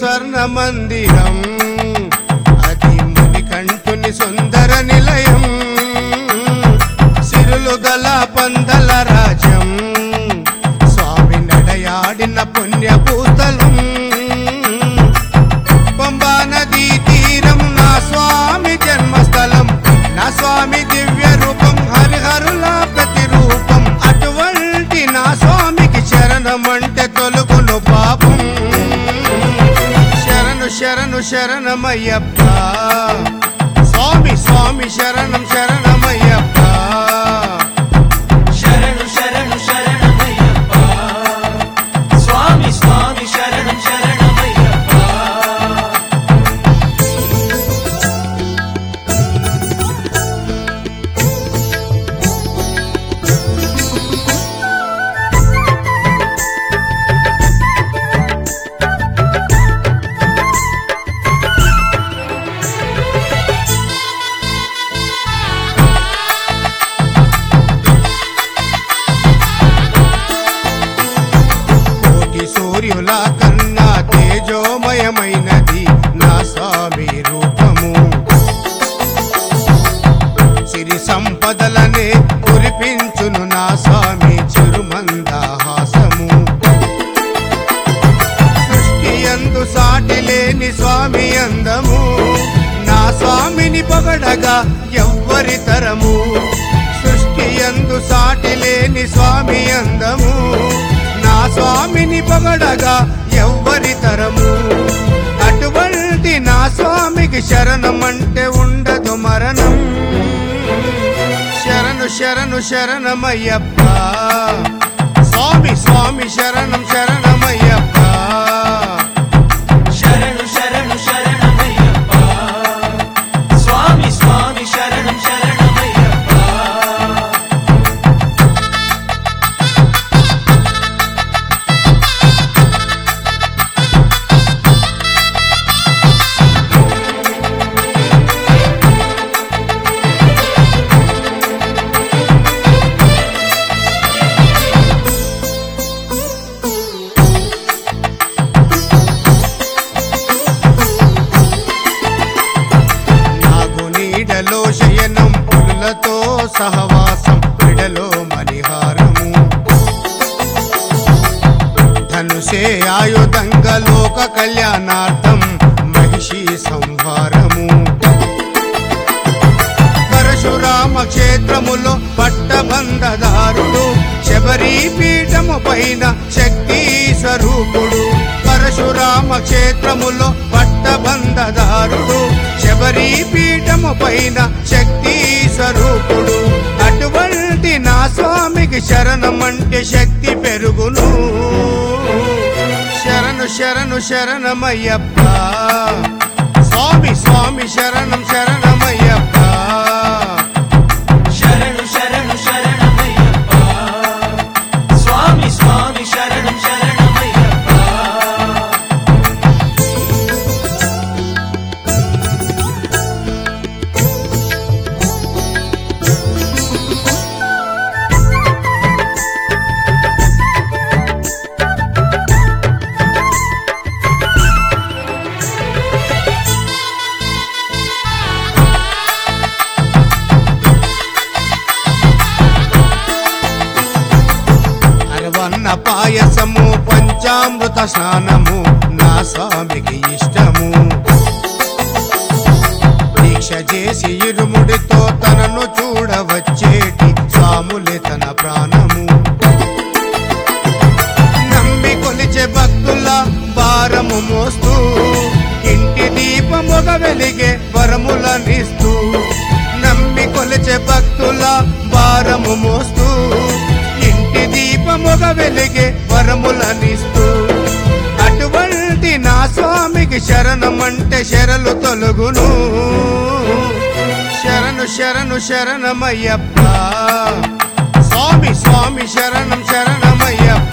స్వర్ణ మందిరం అది మణికంఠుని సుందర నిలయం సిరులు గల పందల రాజ్యం స్వామి నడయాడిన పుణ్యభూతలం పంబా నదీ తీరం నా స్వామి జన్మస్థలం నా స్వామి దివ్య రూపం హరిహరుల ప్రతిరూపం అటువంటి నా స్వామికి శరణమంటే తొలుగును పాపం శరణు శరణు శరణమయ్యప్ప స్వామి స్వామి శరణం శరణమయ్యప్ప శరణు శరణు శరణమయ్యప్ప స్వామి స్వామి శరణం శరణమయ్యప్ప కోటి సూర్యుల కన్నా తేజోమయమైనది నా స్వామి రూపము సిరి సంపదలనే కురిపించును నా స్వామి చిరుమందహాసము సృష్టి యందు సాటి లేని స్వామి అందము నా స్వామిని పొగడగా ఎవ్వరి తరము సృష్టి యందు సాటి లేని స్వామి అందము నా స్వామిని పొగడగా ఎవ్వరి తరము అటువంటి నా స్వామికి శరణమంటే ఉండదు మరణం శరణు శరణు శరణమయ్యప్ప స్వామి స్వామి శరణం శరణమయ్యప్ప శరణు శరణు శరణమయ్యప్ప స్వామి స్వామి శరణం శరణమయ్యప్ప నాగు నీడలో శయనం పులులతో సహవాసం విడలో మణిహారము ధనుసే ఆయుధంగా లోక కళ్యాణార్థం మహిషి సంహారము పరశురామ క్షేత్రములో పట్టబంధదారుడు శబరి పీఠము పైన శక్తి స్వరూపుడు పరశురామ క్షేత్రములో పట్టబంధదారుడు శబరి పీఠము పైన శక్తి స్వరూపుడు అటువంటి నా స్వామికి శరణమంటే శక్తి పెరుగును శరణు శరణు శరణమయ్యప్ప స్వామి స్వామి శరణం శరణమయ్యప్ప శరణు శరణు శరణమయ్యప్ప స్వామి స్వామి శరణం శరణమయ్యప్ప అరవన్న పాయసము పంచామృత స్నానము నా స్వామికి ఇష్టము దీక్ష చేసి ఇరుముడితో తనను చూడవచ్చేటి స్వాములే తన ప్రాణము నమ్మి కొలిచే భక్తుల భారము మోస్తూ ఇంటి దీపముగ వెలిగే వరములనిస్తూ నమ్మి కొలిచే భక్తుల భారము మోస్తూ ఇంటి దీపముగ వెలిగే వరములనిస్తూ అటువంటి నా స్వామికి శరణమంటే శరలు తొలగును శరణు శరణు శరణమయ్యప్ప స్వామి స్వామి శరణం శరణమయ్యప్ప